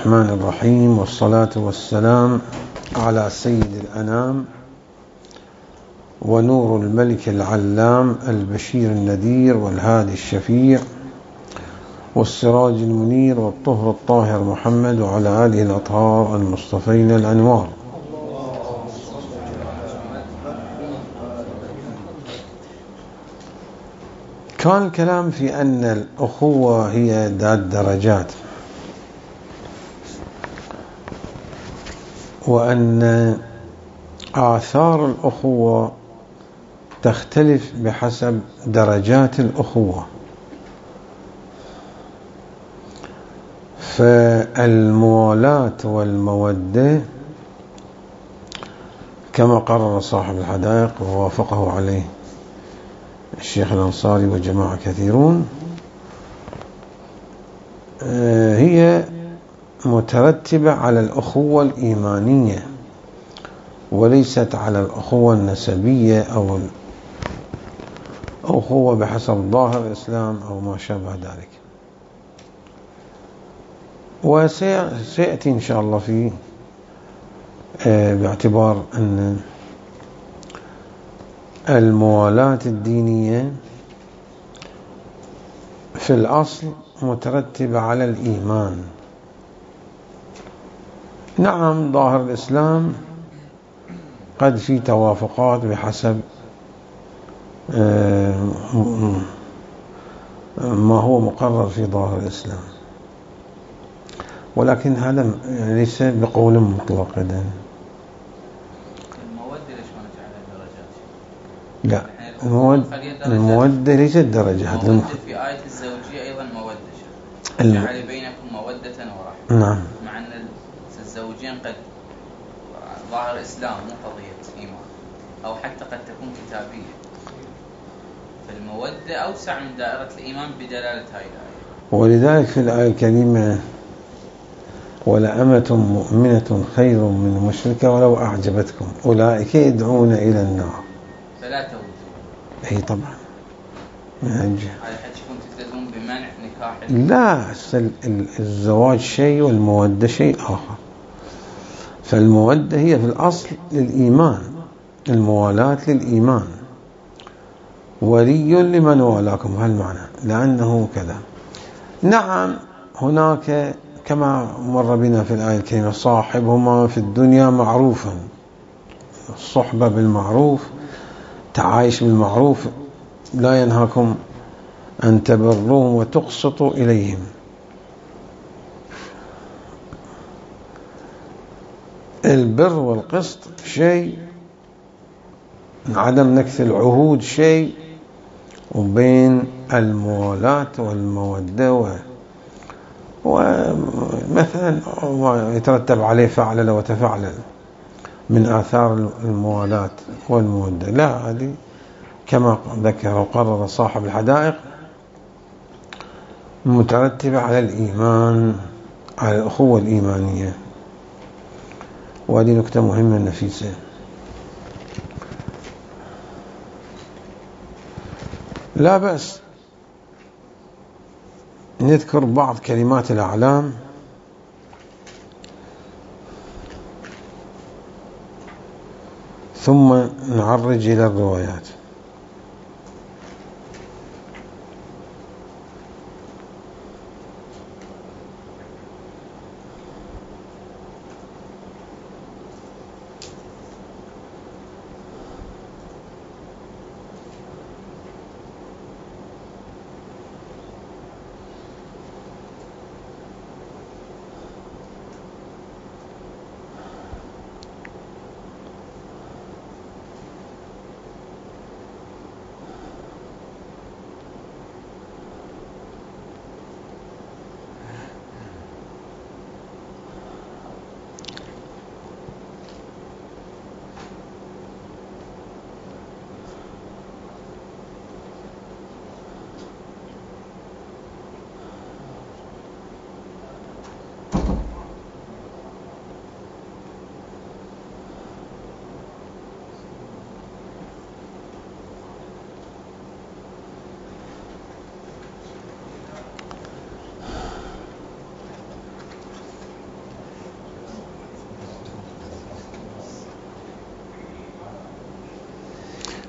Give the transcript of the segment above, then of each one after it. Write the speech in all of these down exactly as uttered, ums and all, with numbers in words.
الرحمن الرحيم، والصلاة والسلام على سيد الأنام ونور الملك العلام البشير النذير والهادي الشفيع والسراج المنير والطهر الطاهر محمد وعلى آله الأطهار المصطفين الأنوار. كان الكلام في أن الأخوة هي ذات درجات، وأن آثار الأخوة تختلف بحسب درجات الأخوة. فالموالاة والمودة كما قرر صاحب الحدائق ووافقه عليه الشيخ الأنصاري وجماعة كثيرون، هي مترتبة على الأخوة الإيمانية وليست على الأخوة النسبية أو الأخوة بحسب ظاهر الإسلام أو ما شابه ذلك. وسيأتي إن شاء الله في باعتبار أن الموالاة الدينية في الأصل مترتبة على الإيمان. نعم، ظاهر الإسلام قد في توافقات بحسب ما هو مقرر في ظاهر الإسلام، ولكن هذا ليس بقول مطلق. المودة ليش ما نجعلها درجات؟ لا، المودة, المودة ليست درجات. المودة في آية الزوجية أيضا مودة، جعل بينكم مودة ورحمة. نعم، مع أن الزوجين قد ظاهر إسلام مو قضية إيمان، أو حتى قد تكون كتابية، فالمودة أوسع من دائرة الإيمان بدلالة هاي الآية. ولذلك في الآية الكريمة ولأمة مؤمنة خير من مشركة ولو أعجبتكم أولئك يدعون إلى النار فلا تودوا. أي طبعا هذا حتكون تلتزم بمنع نكاح. لا، الزواج شيء والمودة شيء آخر. فالمودة هي في الأصل للإيمان، الموالاة للإيمان، ولي لمن والاكم، هالمعنى، لأنه كذا. نعم، هناك كما مر بنا في الآية الكريمة صاحبهما في الدنيا معروفا، الصحبة بالمعروف، تعايش بالمعروف، لا ينهاكم أن تبروهم وتقسطوا إليهم. البر والقسط شيء، عدم نكث العهود شيء، وبين الموالاة والمودة ومثلا يترتب عليه فعلل وتفعلل من آثار الموالاة والمودة، لا، هذه كما ذكر وقرر صاحب الحدائق مترتبة على الإيمان، على الأخوة الإيمانية. وهذه نكتة مهمة نفيسة. لا بأس نذكر بعض كلمات الأعلام ثم نعرج إلى الروايات.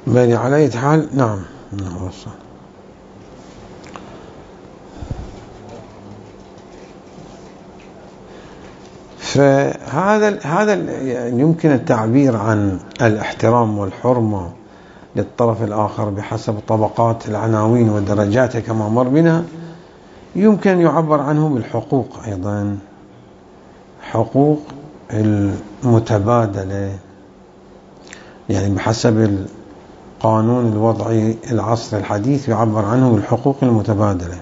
بل على أي حال نعم نعم. فهذا هذا يمكن التعبير عن الاحترام والحرمة للطرف الآخر بحسب طبقات العناوين ودرجاتها كما مر بنا. يمكن يعبر عنه بالحقوق أيضا، حقوق المتبادلة، يعني بحسب القانون الوضعي العصر الحديث يعبر عنه بالحقوق المتبادلة.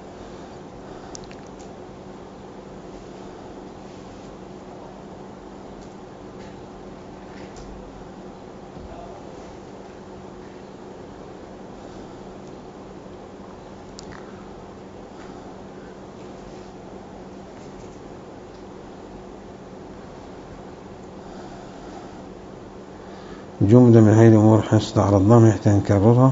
جملة من هذه الأمور حين استعرضناها ما يحتاج نكررها.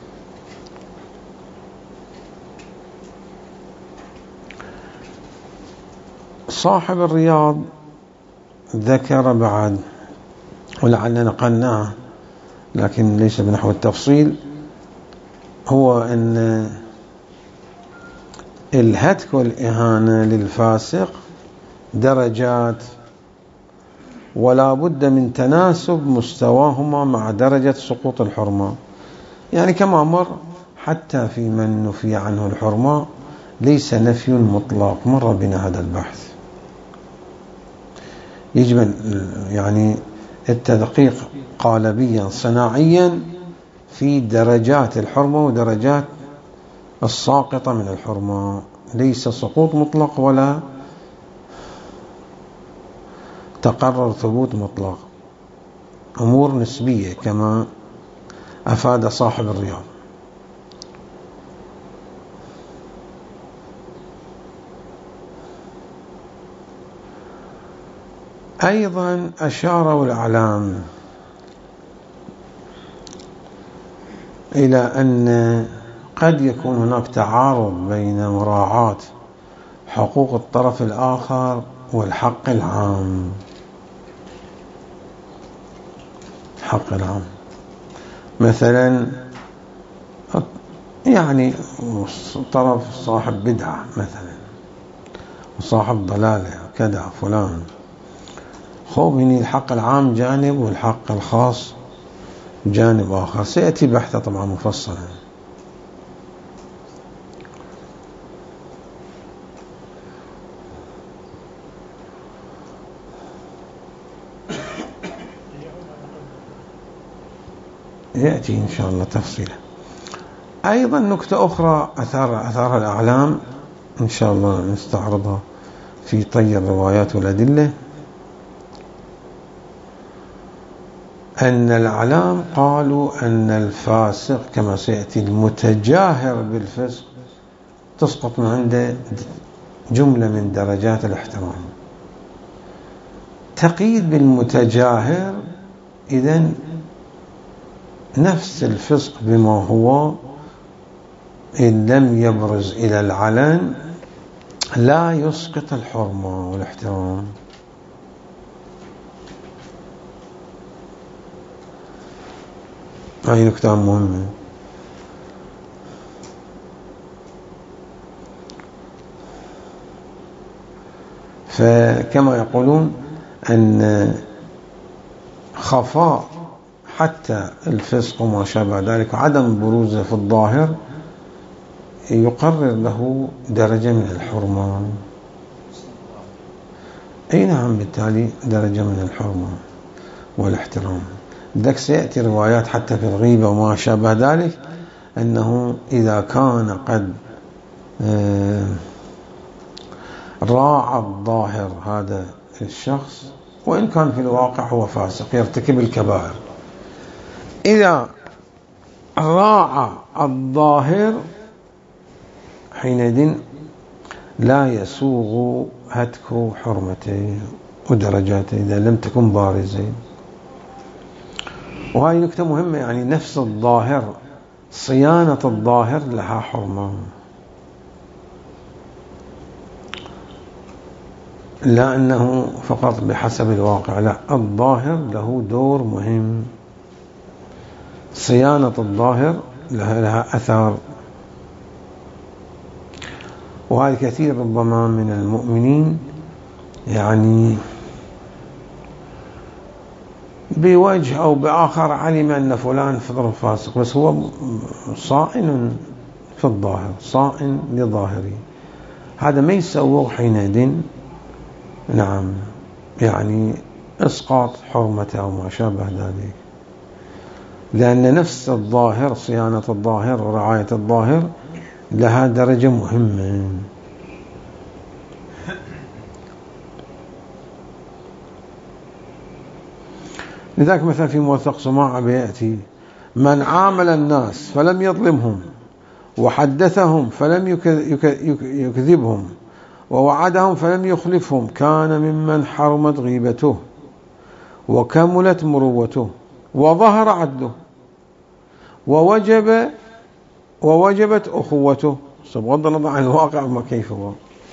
صاحب الرياض ذكر بعد، ولعلنا نقلناه لكن ليس بنحو التفصيل، هو أن الهتك والإهانة للفاسق درجات، ولا بد من تناسب مستواهما مع درجة سقوط الحرمة. يعني كما مر حتى في من نفي عنه الحرمة ليس نفي مطلق، مر بنا هذا البحث. يجب يعني التدقيق قالبيا صناعيا في درجات الحرمة ودرجات الساقطة من الحرمة، ليس سقوط مطلق ولا تقرر ثبوت مطلق، أمور نسبية كما أفاد صاحب الرياض. أيضا أشاروا الأعلام إلى أن قد يكون هناك تعارض بين مراعاة حقوق الطرف الآخر والحق العام. حق العام مثلا يعني طرف صاحب بدعة مثلا وصاحب ضلالة كذا فلان، خوف من الحق العام جانب والحق الخاص جانب آخر، سيأتي بحثه طبعا مفصلا. يأتي إن شاء الله تفصيلا. أيضا نكتة أخرى أثار أثار الأعلام إن شاء الله نستعرضها في طي الروايات والأدلة، أن الأعلام قالوا أن الفاسق كما سيأتي المتجاهر بالفسق تسقط من عنده جملة من درجات الاحترام. تقييد بالمتجاهر إذن نفس الفسق بما هو إن لم يبرز إلى العلن لا يسقط الحرمة والاحترام. هاي نكتة مهمة. فكما يقولون أن خفاء حتى الفسق وما شابه ذلك عدم بروزه في الظاهر يقرر له درجة من الحرمة. أي نعم، بالتالي درجة من الحرمة والاحترام. ذلك سيأتي روايات حتى في الغيبة وما شابه ذلك أنه إذا كان قد راعى الظاهر هذا الشخص وإن كان في الواقع هو فاسق يرتكب الكبائر، إذا راعى الظاهر حينئذ لا يسوغ هتك حرمته ودرجاته إذا لم تكن بارزة. وهي نكتة مهمة، يعني نفس الظاهر صيانة الظاهر لها حرمة، لا أنه فقط بحسب الواقع، لا، الظاهر له دور مهم. صيانة الظاهر لها, لها أثر، وهذا كثير ربما من المؤمنين يعني بوجه أو بآخر علم أن فلان فاسق، بس هو صائن في الظاهر، صائن لظاهره، هذا ما يسوغ حينئذ نعم يعني إسقاط حرمته أو ما شابه ذلك، لأن نفس الظاهر، صيانة الظاهر ورعاية الظاهر لها درجة مهمة. لذلك مثلا في موثق سماع بيأتي: من عامل الناس فلم يظلمهم، وحدثهم فلم يكذبهم، ووعدهم فلم يخلفهم، كان ممن حرمت غيبته وكملت مروته وظهر عدله ووجب ووجبت أخوته، بغض النظر عن الواقع ما كيف هو.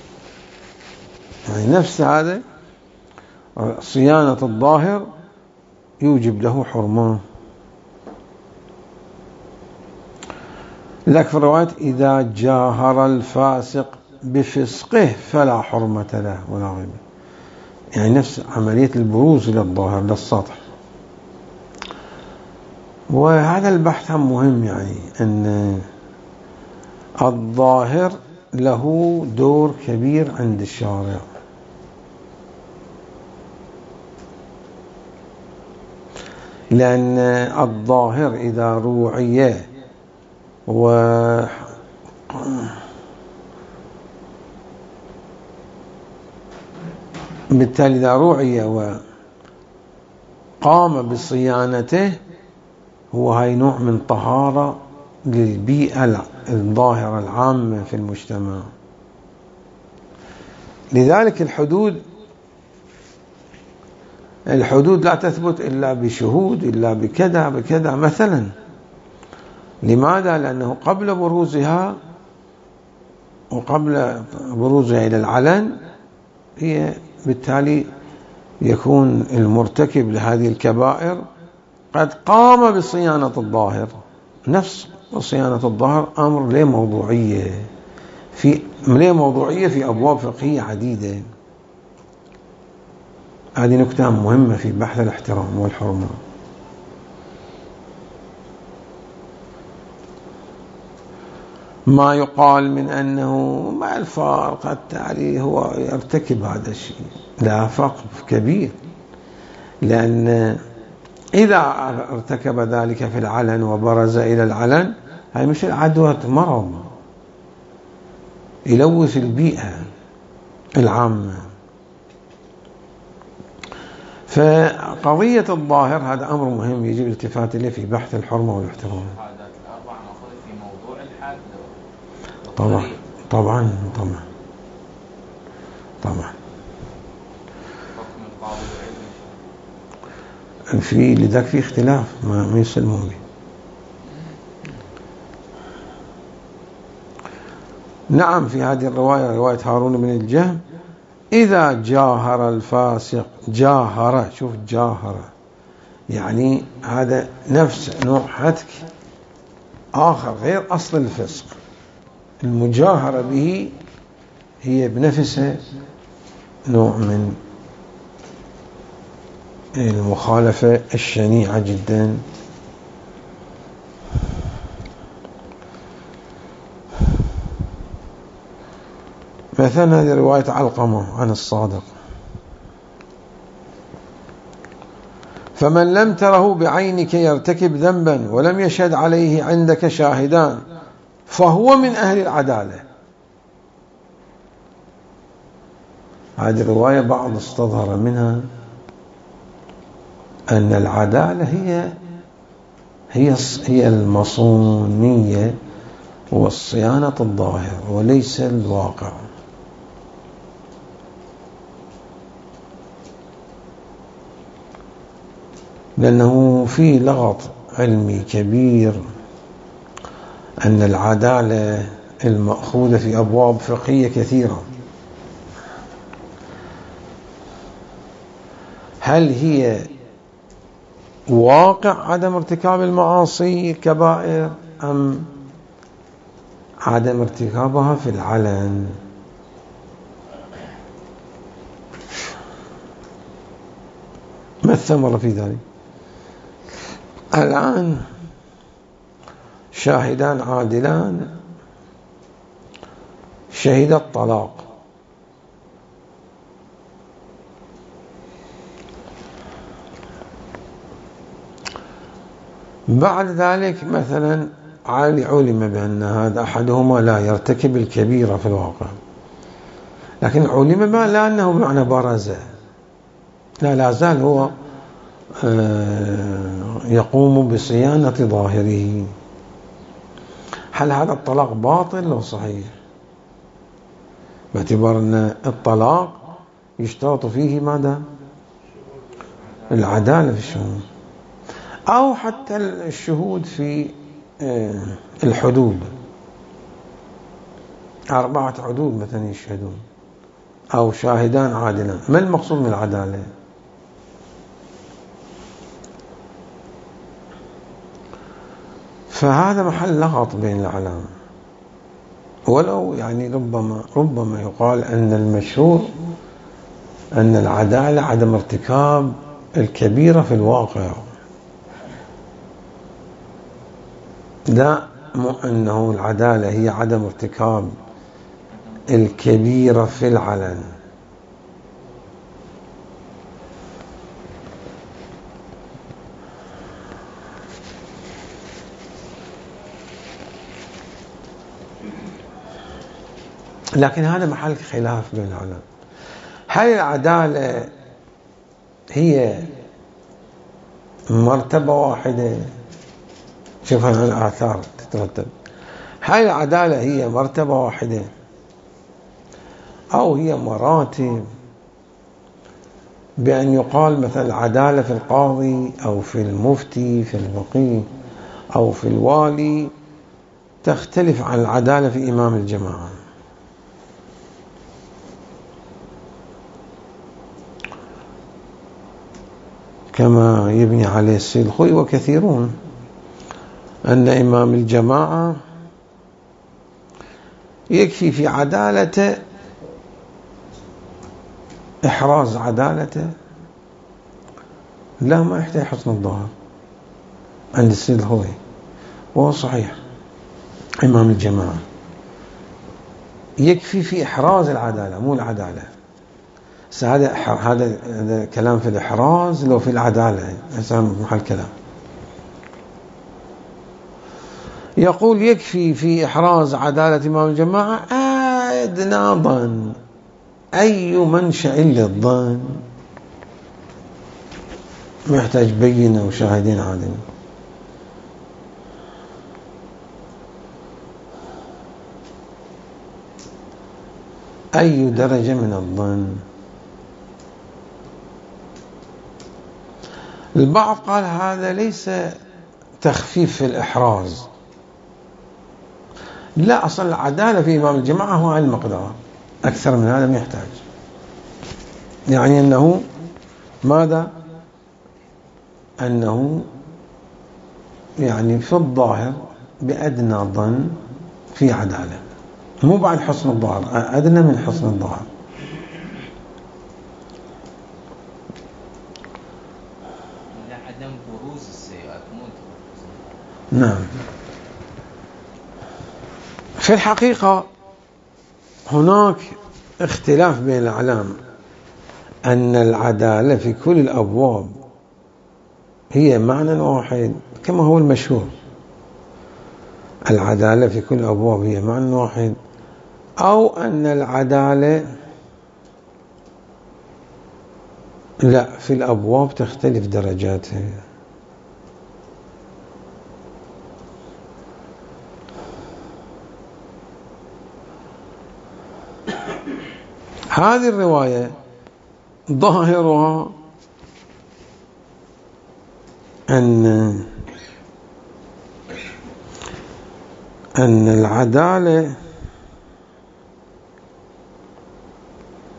يعني نفس هذا صيانة الظاهر يوجب له حرمة. لذلك في الرواية: إذا جاهر الفاسق بفسقه فلا حرمة له ولا غيبة، يعني نفس عملية البروز للظاهر للسطح. وهذا البحث مهم، يعني أن الظاهر له دور كبير عند الشارع، لأن الظاهر إذا روعي و بالتالي إذا روعي وقام بصيانته، هو هاي نوع من طهارة للبيئة الظاهرة العامة في المجتمع. لذلك الحدود الحدود لا تثبت إلا بشهود، إلا بكذا بكذا مثلا. لماذا؟ لأنه قبل بروزها وقبل بروزها إلى العلن، هي بالتالي يكون المرتكب لهذه الكبائر قد قام بصيانة الظاهر. نفس صيانة الظاهر أمر له موضوعية في له موضوعية في أبواب فقهية عديدة. هذه نكتة مهمة في بحث الاحترام والحرمة. ما يقال من أنه مع الفارق التالي هو يرتكب هذا الشيء، لا فرق كبير، لأن إذا ارتكب ذلك في العلن وبرز إلى العلن، هاي مش العدوى مرض يلوث البيئة العامة. فقضية الظاهر هذا أمر مهم يجب الالتفات إليه في بحث الحرمة والاحترام. طبعا طبعا طبعا طبعا في لذلك في اختلاف ما ما يسلمون به. نعم في هذه الرواية، رواية هارون بن الجهم: إذا جاهر الفاسق، جاهر، شوف جاهر يعني هذا نفس نوع حتك آخر غير أصل الفسق. المجاهرة به هي بنفسها نوع من المخالفة الشنيعة جدا. مثلا هذه رواية علقمة عن الصادق: فمن لم تره بعينك يرتكب ذنبا ولم يشهد عليه عندك شاهدان فهو من أهل العدالة. هذه الرواية بعض استظهر منها أن العدالة هي هي هي المصونية والصيانة الظاهر وليس الواقع. لأنه في لغط علمي كبير أن العدالة المأخوذة في أبواب فقهية كثيرة، هل هي واقع عدم ارتكاب المعاصي الكبائر أم عدم ارتكابها في العلن؟ ما الثمرة في ذلك؟ الآن شاهدان عادلان شهد الطلاق، بعد ذلك مثلا علم بأن هذا أحدهما لا يرتكب الكبيرة في الواقع، لكن علم لا أنه بمعنى برز، لا لا زال هو يقوم بصيانة ظاهره. هل هذا الطلاق باطل أو صحيح؟ باعتبار أن الطلاق يشترط فيه ماذا؟ العدالة في الشهود، أو حتى الشهود في الحدود، أربعة عدود مثلا يشهدون أو شاهدان عادلان. ما المقصود من العدالة؟ فهذا محل لغط بين العلماء، ولو يعني ربما ربما يقال أن المشهور أن العدالة عدم ارتكاب الكبيرة في الواقع، لا مو أنه العدالة هي عدم ارتكاب الكبيرة في العلن. لكن هذا محل خلاف بين العلماء. هل العدالة هي مرتبة واحدة؟ شوف هذه الآثار تترتب. هل العدالة هي مرتبة واحدة أو هي مراتب، بأن يقال مثلا العدالة في القاضي أو في المفتي في الفقيه أو في الوالي تختلف عن العدالة في إمام الجماعة؟ كما يبني عليه السيد الخوئي وكثيرون أن إمام الجماعة يكفي في عدالته إحراز عدالته، لا ما يحتاج حسن الظاهر عند السيد الخوئي، وهو صحيح. إمام الجماعة يكفي في إحراز العدالة مو العدالة. هذا هذا كلام في الإحراز، لو في العدالة هذا محل كلام. يقول يكفي في إحراز عدالة إمام الجماعة أدنى ظن. أي منشأ للظن؟ ما يحتاج بينة وشاهدين عادلين. أي درجة من الظن؟ البعض قال هذا ليس تخفيف في الإحراز، لا، أصل العدالة في إمام الجماعة هو على المقدار، أكثر من هذا ما يحتاج. يعني أنه ماذا؟ أنه يعني في الظاهر بأدنى ظن في عدالة، مو بعد حسن الظاهر، أدنى من حسن الظاهر. عدم بروز السيئات مو. نعم. في الحقيقة هناك اختلاف بين الأعلام أن العدالة في كل الأبواب هي معنى واحد كما هو المشهور. العدالة في كل الأبواب هي معنى واحد، أو أن العدالة لا في الأبواب تختلف درجاتها. هذه الرواية ظاهرها أن أن العدالة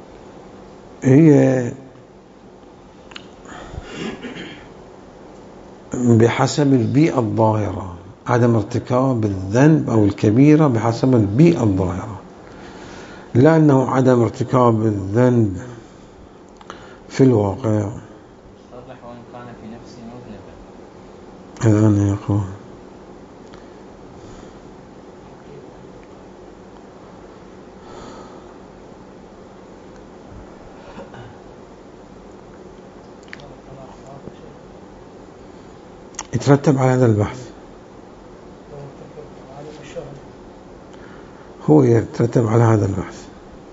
هي بحسب البيئة الظاهرة، عدم ارتكاب الذنب أو الكبيرة بحسب البيئة الظاهرة، لأنه عدم ارتكاب الذنب في الواقع. صرح وإن كان في نفسه مذنبا. الآن يقول يترتب على هذا البحث، هو يترتب على هذا البحث.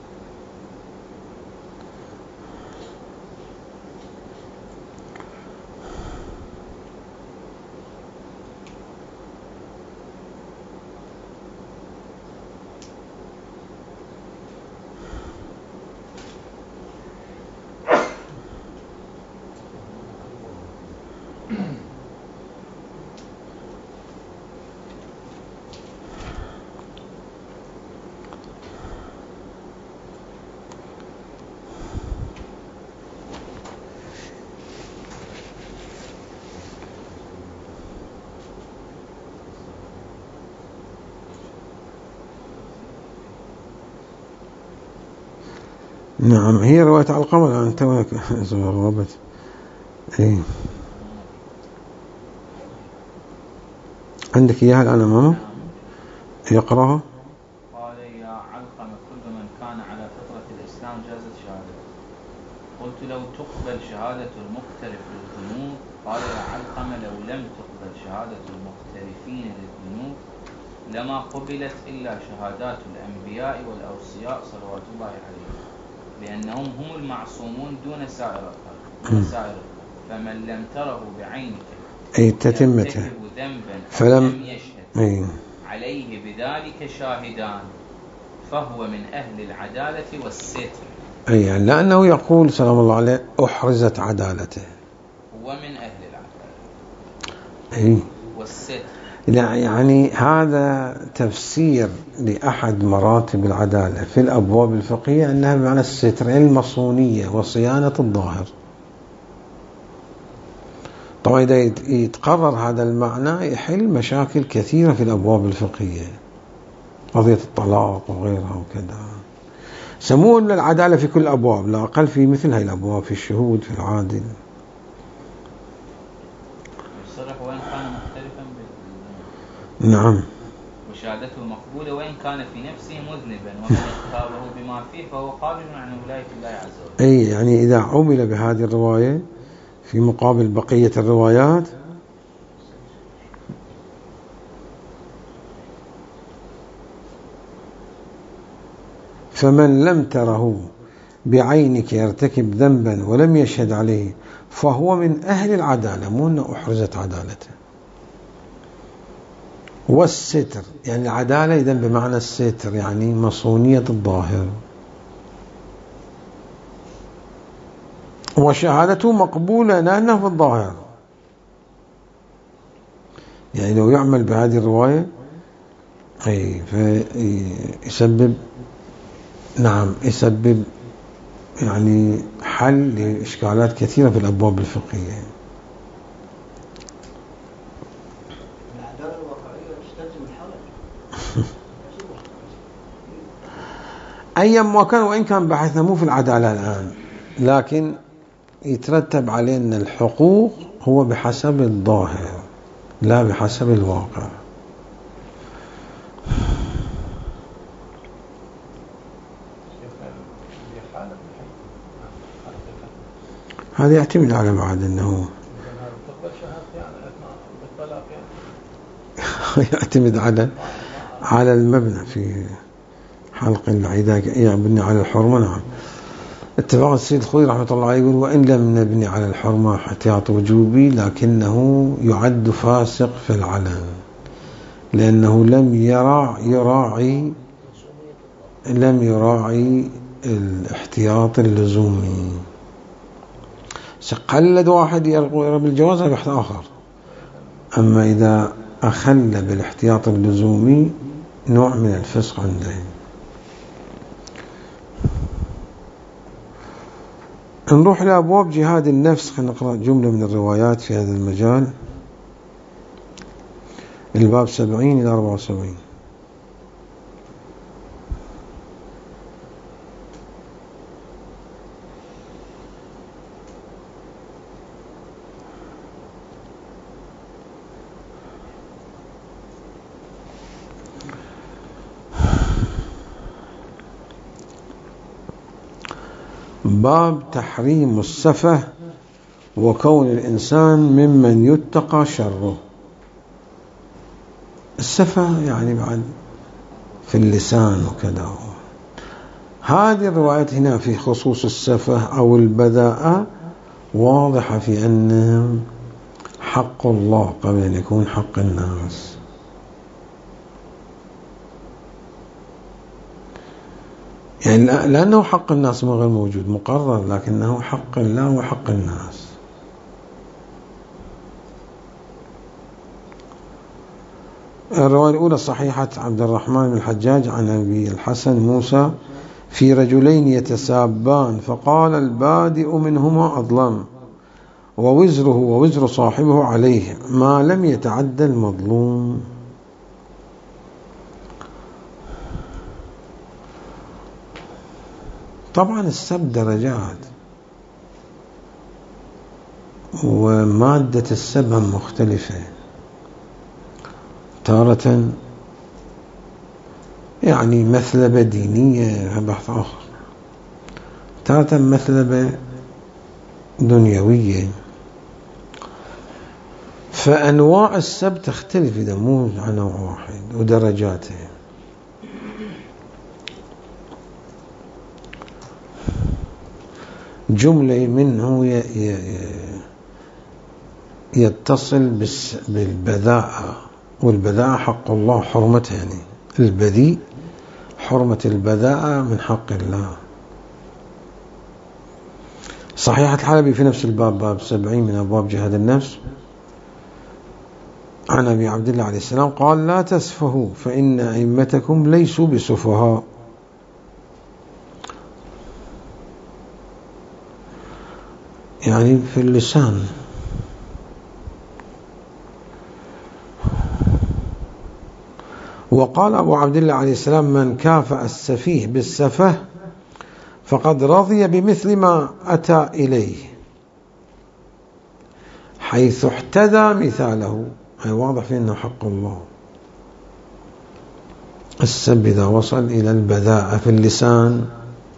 نعم، هي رواية علقمة الآن توك رغبت. إيه عندك إياها الآن أمامه؟ يقرأها. قال يا علقمة كل من كان على فطرة الإسلام جازت شهادته. قلت لو تقبل شهادة المقترف للذنوب. قال يا علقمة لو لم تقبل شهادة المقترفين للذنوب لما قبلت إلا شهادات الأنبياء والأوصياء صلوات الله عليهم، لأنهم هم المعصومون دون سائر الخلق دون سائر الخلق. فمن لم تره بعينك أي تتمته ذنبا فلم يشهد أي. عليه بذلك شاهدان فهو من أهل العدالة والستر. أي يعني لأنه يقول سلام الله عليه أحرزت عدالته، هو من أهل العدالة أي والستر. لا يعني هذا تفسير لأحد مراتب العدالة في الأبواب الفقهية أنها بمعنى الستر، المصونية وصيانة الظاهر. طبعا إذا يتقرر هذا المعنى يحل مشاكل كثيرة في الأبواب الفقهية، قضية الطلاق وغيرها وكذا. سمون العدالة في كل الأبواب، لا أقل في مثل هاي الأبواب، في الشهود، في العادل. يصرح وإن كان مختلفا بال... نعم، وشهادته مقبولة وإن كان في نفسه مذنبا، ومن اختاره بما فيه فهو خارج عن ولاية الله عز وجل. أي يعني إذا عمل بهذه الرواية في مقابل بقية الروايات فمن لم تره بعينك يرتكب ذنبا ولم يشهد عليه فهو من أهل العدالة، مو أنه أحرزت عدالته. والستر يعني العدالة إذن بمعنى الستر، يعني مصونية الظاهر. وشهادته مقبولة لأنه في الظاهر، يعني لو يعمل بهذه الرواية أي فيسبب نعم يسبب يعني حل لإشكالات كثيرة في الأبواب الفقهية. العدالة الواقعية تستلزم الحرج. أيما كان، وإن كان بحثنا مو في العدالة الآن، لكن يترتب عليه أن الحقوق هو بحسب الظاهر لا بحسب الواقع. هذا يعتمد على بعد أنه يعتمد على على المبنى في حلق إذا يبني على الحرمة. نعم، اتفاق السيد الخوي رحمة الله عليه يقول وإن لم نبني على الحرمة احتياط وجوبي لكنه يعد فاسق في العلن، لأنه لم يراع يراعي لم يراعي الاحتياط اللزومي. قلد واحد يرى بالجواز هذا بحث آخر، أما إذا أخل بالاحتياط اللزومي نوع من الفسق عنده. نروح لأبواب جهاد النفس. خلينا نقرأ جملة من الروايات في هذا المجال. الباب سبعين إلى أربعة وسبعين. باب تحريم السفه وكون الإنسان ممن يتقى شره. السفه يعني بعد في اللسان وكذا. هذه الروايات هنا في خصوص السفه أو البذاءة واضحة في أنهم حق الله قبل أن يكون حق الناس. يعني لأنه حق الناس ما غير موجود مقرر، لكنه حق الله وحق الناس. الرواية الأولى صحيحة عبد الرحمن بن الحجاج عن أبي الحسن موسى في رجلين يتسابان فقال البادئ منهما أظلم ووزره ووزر صاحبه عليه ما لم يتعدى المظلوم. طبعا السب درجات، ومادة السب مختلفة، تارة يعني مثلبة دينية بحث آخر، تارة مثلبة دنيوية. فأنواع السب تختلف إذا مو عن نوع واحد ودرجاته. جملة منه يتصل بالبذاءة، والبذاءة حق الله حرمتها، يعني البذيء حرمة البذاءة من حق الله. صحيحة الحلبي في نفس الباب باب سبعين من أبواب جهاد النفس عن أبي عبد الله عليه السلام قال لا تسفهوا فإن أئمتكم ليسوا بسفهاء. يعني في اللسان. وقال أبو عبد الله عليه السلام من كافأ السفيه بالسفه فقد رضي بمثل ما أتى إليه حيث احتذى مثاله. أي واضح فيه أنه حق الله. السب إذا وصل إلى البذاءة في اللسان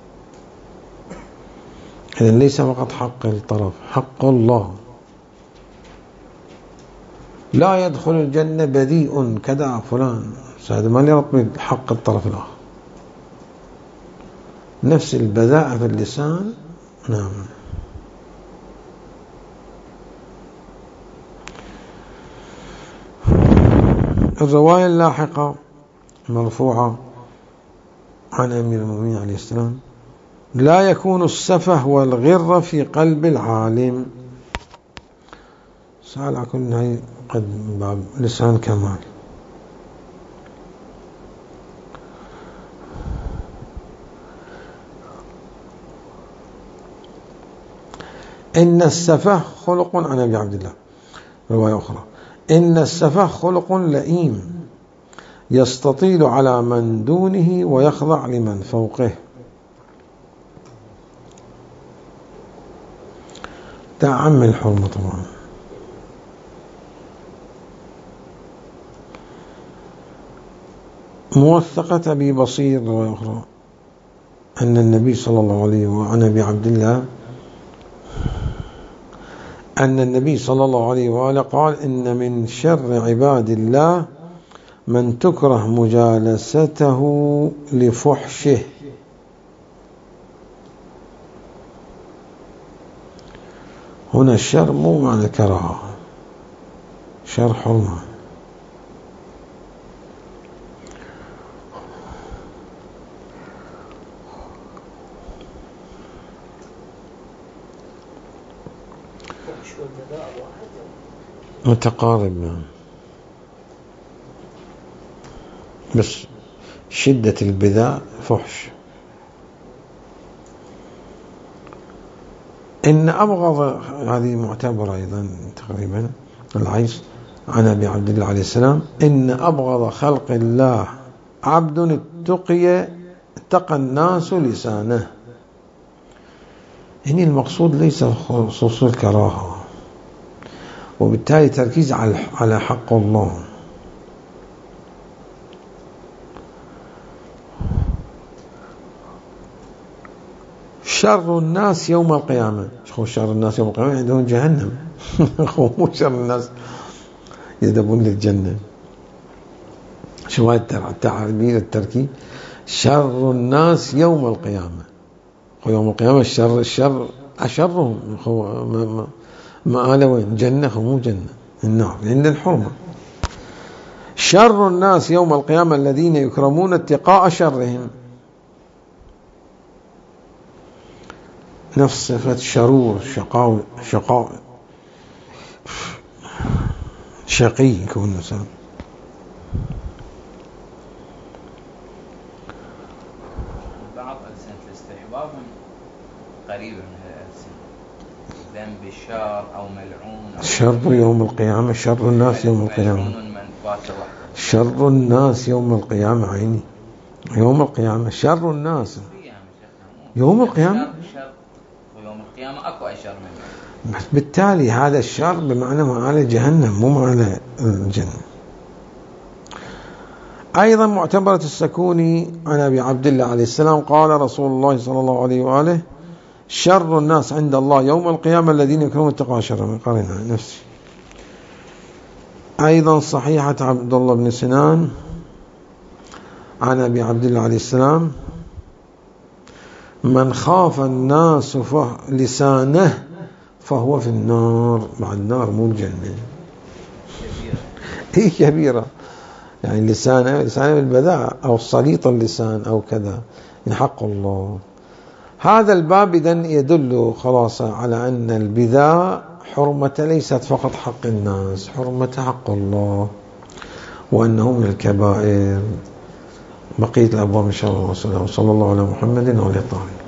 إذن ليس فقط حق الطرف، حق الله. لا يدخل الجنة بذيء كذا فلان، هذا ما يربط بحق الطرف الآخر. نفس البذاءة في اللسان. نعم. الرواية اللاحقة مرفوعة عن أمير المؤمنين عليه السلام لا يكون السفه والغر في قلب العالم. سأل على كل هاي قد باب لسان كمال. إن السفه خلق عن أبي عبد الله. رواية أخرى إن السفه خلق لئيم يستطيل على من دونه ويخضع لمن فوقه. تعم الحرمة طبعا. موثقة أبي بصير رواية أخرى أن النبي صلى الله عليه وعن أبي عبد الله أن النبي صلى الله عليه وآله قال إن من شر عباد الله من تكره مجالسته لفحشه. هنا الشر مو معنى الكراهة، شر حرمة. متقارب، بس شدة البذاء فحش. إن أبغض، هذه معتبرة أيضا تقريبا، العيس عن أبي عبد الله عليه السلام إن أبغض خلق الله عبد اتقي اتقى الناس لسانه. يعني المقصود ليس خصوص الكراهة، وبالتالي تركيز على حق الله. شر الناس يوم القيامة، شو شر الناس يوم القيامة؟ عندهم جهنم. هو مو شر الناس يذهبون للجنة. شو هاي التعبير التركيب؟ شر الناس يوم القيامة. يوم القيامة الشر الشر أشرهم مآله وين؟ جنة مو جنة، النار عند الحرمة. شر الناس يوم القيامة الذين يكرمون اتقاء شرهم. نفس صفة شرور، شقاء شقاء شقي يكون مثلا. بعض ألسنة الاستحباب قريبة من هالألسنة، ذنب الشر أو ملعون أو شر يوم القيامة. شر الناس يوم القيامة. شر الناس يوم القيامة. عيني يوم القيامة شر الناس يوم القيامة. ويوم القيامة أكو أشر منه. بالتالي هذا الشر بمعنى معنى جهنم مو معنى الجنة. أيضا معتبرة السكوني عن أبي عبد الله عليه السلام قال رسول الله صلى الله عليه وآله شر الناس عند الله يوم القيامة الذين يكرمون اتقاء شرهم. قارنها نفسي. أيضا صحيحة عبد الله بن سنان عن أبي عبد الله عليه السلام من خاف الناس لسانه فهو في النار. مع النار مو الجنة. هي كبيرة يعني لسانه لسانه بالبذاء أو صليط اللسان أو كذا من حق الله. هذا الباب إذن يدل خلاص على أن البذاء حرمة ليست فقط حق الناس، حرمة حق الله، وأنه من الكبائر. بقية الأبواب إن شاء الله. وصلى الله على محمد وعلى آله.